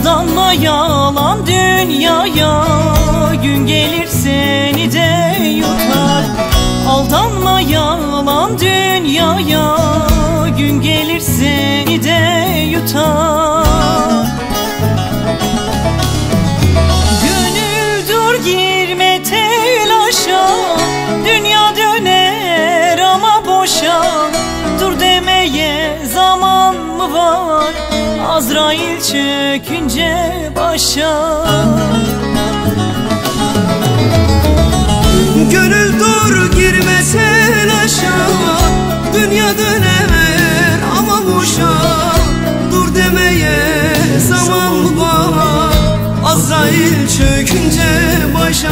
Aldanma yalan dünyaya, gün gelir seni de yutar. Aldanma yalan dünyaya, gün gelir seni de yutar. Gönül dur girme telaşa, dünya döner ama boşa. Dur demeye zaman mı var, Azrail çökünce başa. Gönül dur girme telaşa, dünya döner ama boşa. Dur demeye zaman mı var, Azrail çökünce başa.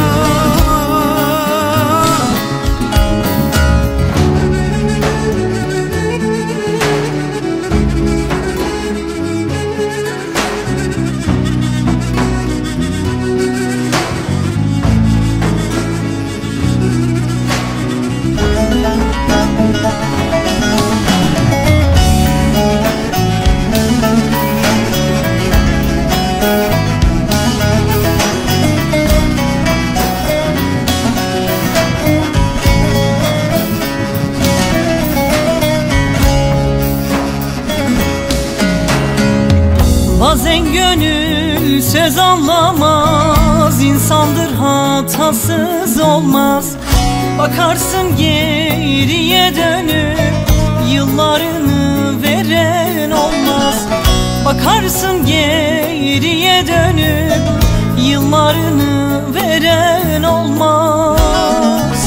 Bazen gönül söz anlamaz, insandır hatasız olmaz. Bakarsın geriye dönüp, yıllarını veren olmaz. Bakarsın geriye dönüp, yıllarını veren olmaz.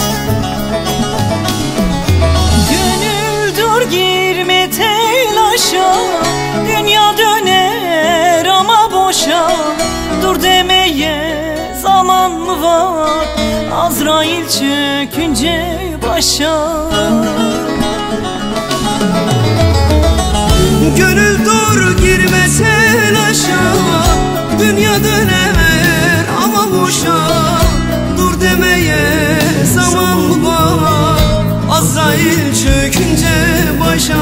Gönül dur girme telaşa, dünya döner ama boşa. Dur demeye zaman mı var, Azrail çökünce başa. Gönül dur girme telaşa, dünya döner ama boşa. Dur demeye zaman mı var, Azrail çökünce başa.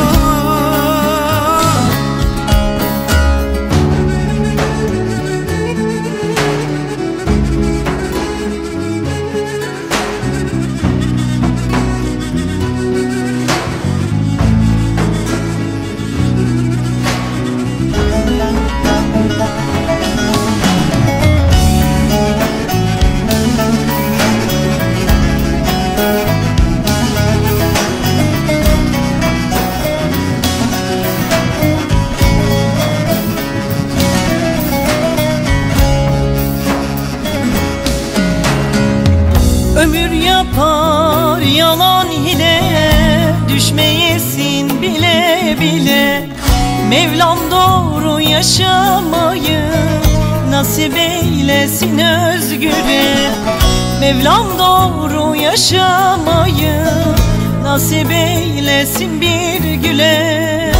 Ömür yapar yalan hile, düşmeyesin bile bile. Mevlam doğru yaşamayı nasip eylesin özgüre. Mevlam doğru yaşamayı nasip eylesin bir güle.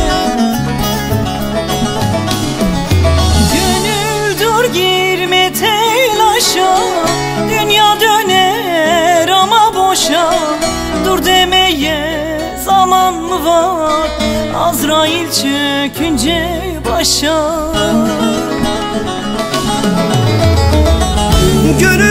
Gönül dur girme telaşa, dünya döner ama boşa. Dur demeye zaman mı var, Azrail çökünce başa. Gönül